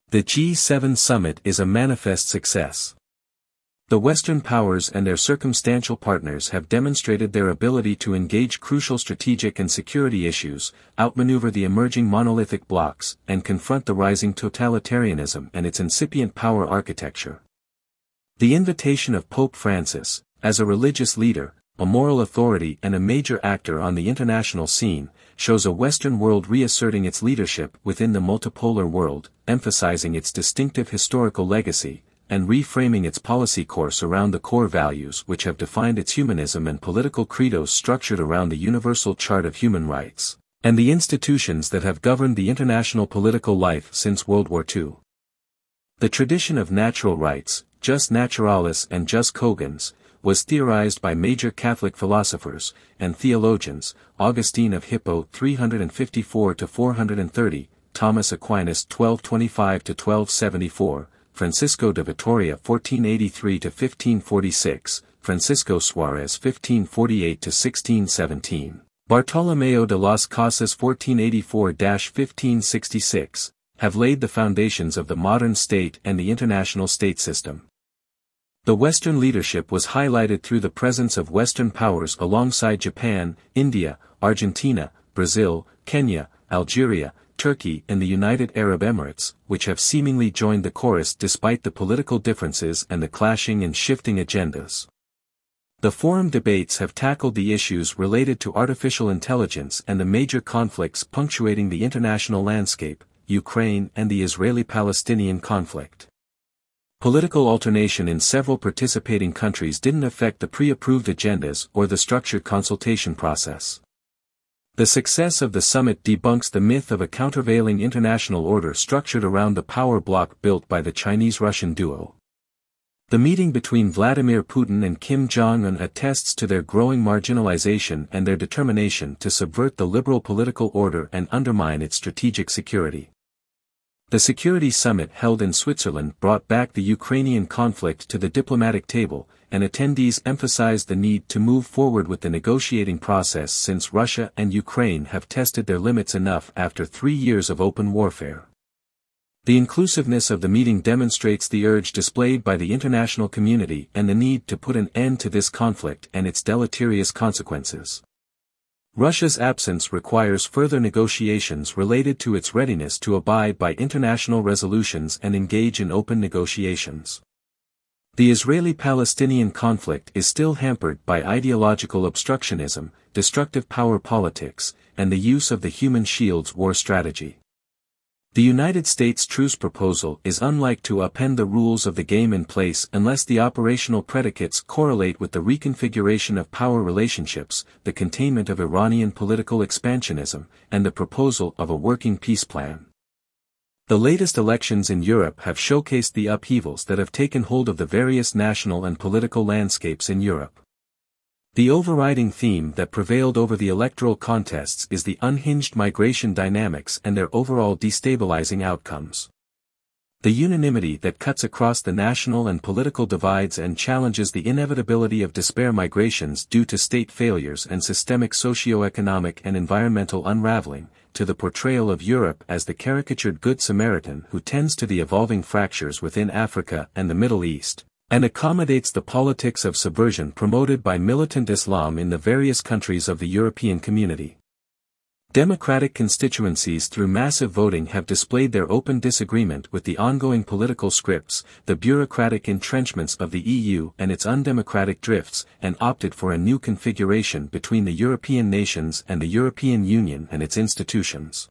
The G7 summit is a manifest success. The Western powers and their circumstantial partners have demonstrated their ability to engage crucial strategic and security issues, outmaneuver the emerging monolithic blocs, and confront the rising totalitarianism and its incipient power architecture. The invitation of Pope Francis, as a religious leader, a moral authority and a major actor on the international scene, shows a Western world reasserting its leadership within the multipolar world, emphasizing its distinctive historical legacy, and reframing its policy course around the core values which have defined its humanism and political credos structured around the Universal Chart of Human Rights, and the institutions that have governed the international political life since World War II. The tradition of natural rights, jus naturalis and jus cogens, was theorized by major Catholic philosophers and theologians, Augustine of Hippo 354-430, Thomas Aquinas 1225-1274, Francisco de Vitoria 1483-1546, Francisco Suarez 1548-1617, Bartolomeo de las Casas 1484-1566, have laid the foundations of the modern state and the international state system. The Western leadership was highlighted through the presence of Western powers alongside Japan, India, Argentina, Brazil, Kenya, Algeria, Turkey and the United Arab Emirates, which have seemingly joined the chorus despite the political differences and the clashing and shifting agendas. The forum debates have tackled the issues related to artificial intelligence and the major conflicts punctuating the international landscape, Ukraine and the Israeli-Palestinian conflict. Political alternation in several participating countries didn't affect the pre-approved agendas or the structured consultation process. The success of the summit debunks the myth of a countervailing international order structured around the power bloc built by the Chinese-Russian duo. The meeting between Vladimir Putin and Kim Jong-un attests to their growing marginalization and their determination to subvert the liberal political order and undermine its strategic security. The Security Summit held in Switzerland brought back the Ukrainian conflict to the diplomatic table, and attendees emphasized the need to move forward with the negotiating process since Russia and Ukraine have tested their limits enough after 3 years of open warfare. The inclusiveness of the meeting demonstrates the urge displayed by the international community and the need to put an end to this conflict and its deleterious consequences. Russia's absence requires further negotiations related to its readiness to abide by international resolutions and engage in open negotiations. The Israeli-Palestinian conflict is still hampered by ideological obstructionism, destructive power politics, and the use of the human shields war strategy. The United States truce proposal is unlikely to upend the rules of the game in place unless the operational predicates correlate with the reconfiguration of power relationships, the containment of Iranian political expansionism, and the proposal of a working peace plan. The latest elections in Europe have showcased the upheavals that have taken hold of the various national and political landscapes in Europe. The overriding theme that prevailed over the electoral contests is the unhinged migration dynamics and their overall destabilizing outcomes. The unanimity that cuts across the national and political divides and challenges the inevitability of despair migrations due to state failures and systemic socio-economic and environmental unraveling, to the portrayal of Europe as the caricatured Good Samaritan who tends to the evolving fractures within Africa and the Middle East, and accommodates the politics of subversion promoted by militant Islam in the various countries of the European community. Democratic constituencies through massive voting have displayed their open disagreement with the ongoing political scripts, the bureaucratic entrenchments of the EU and its undemocratic drifts, and opted for a new configuration between the European nations and the European Union and its institutions.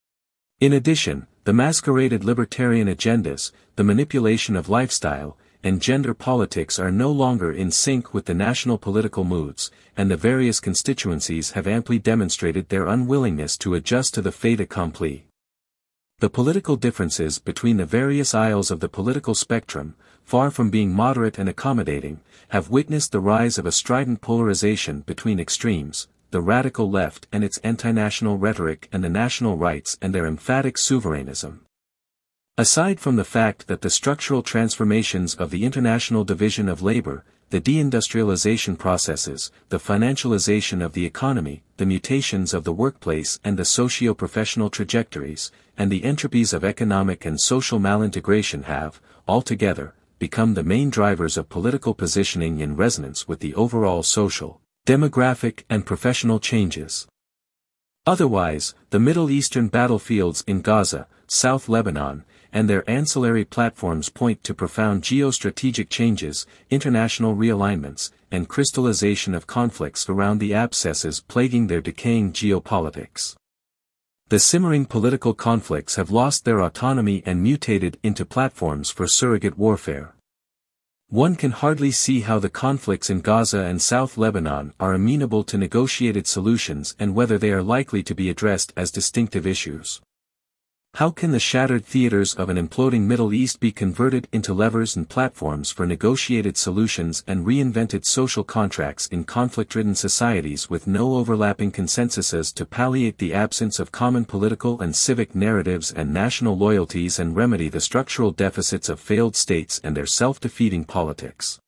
In addition, the masqueraded libertarian agendas, the manipulation of lifestyle, and gender politics are no longer in sync with the national political moods, and the various constituencies have amply demonstrated their unwillingness to adjust to the fait accompli. The political differences between the various aisles of the political spectrum, far from being moderate and accommodating, have witnessed the rise of a strident polarization between extremes, the radical left and its anti-national rhetoric and the national rights and their emphatic souveranism. Aside from the fact that the structural transformations of the international division of labor, the deindustrialization processes, the financialization of the economy, the mutations of the workplace and the socio-professional trajectories, and the entropies of economic and social malintegration have, altogether, become the main drivers of political positioning in resonance with the overall social, demographic and professional changes. Otherwise, the Middle Eastern battlefields in Gaza, South Lebanon, and their ancillary platforms point to profound geostrategic changes, international realignments, and crystallization of conflicts around the abscesses plaguing their decaying geopolitics. The simmering political conflicts have lost their autonomy and mutated into platforms for surrogate warfare. One can hardly see how the conflicts in Gaza and South Lebanon are amenable to negotiated solutions and whether they are likely to be addressed as distinctive issues. How can the shattered theaters of an imploding Middle East be converted into levers and platforms for negotiated solutions and reinvented social contracts in conflict-ridden societies with no overlapping consensuses to palliate the absence of common political and civic narratives and national loyalties and remedy the structural deficits of failed states and their self-defeating politics?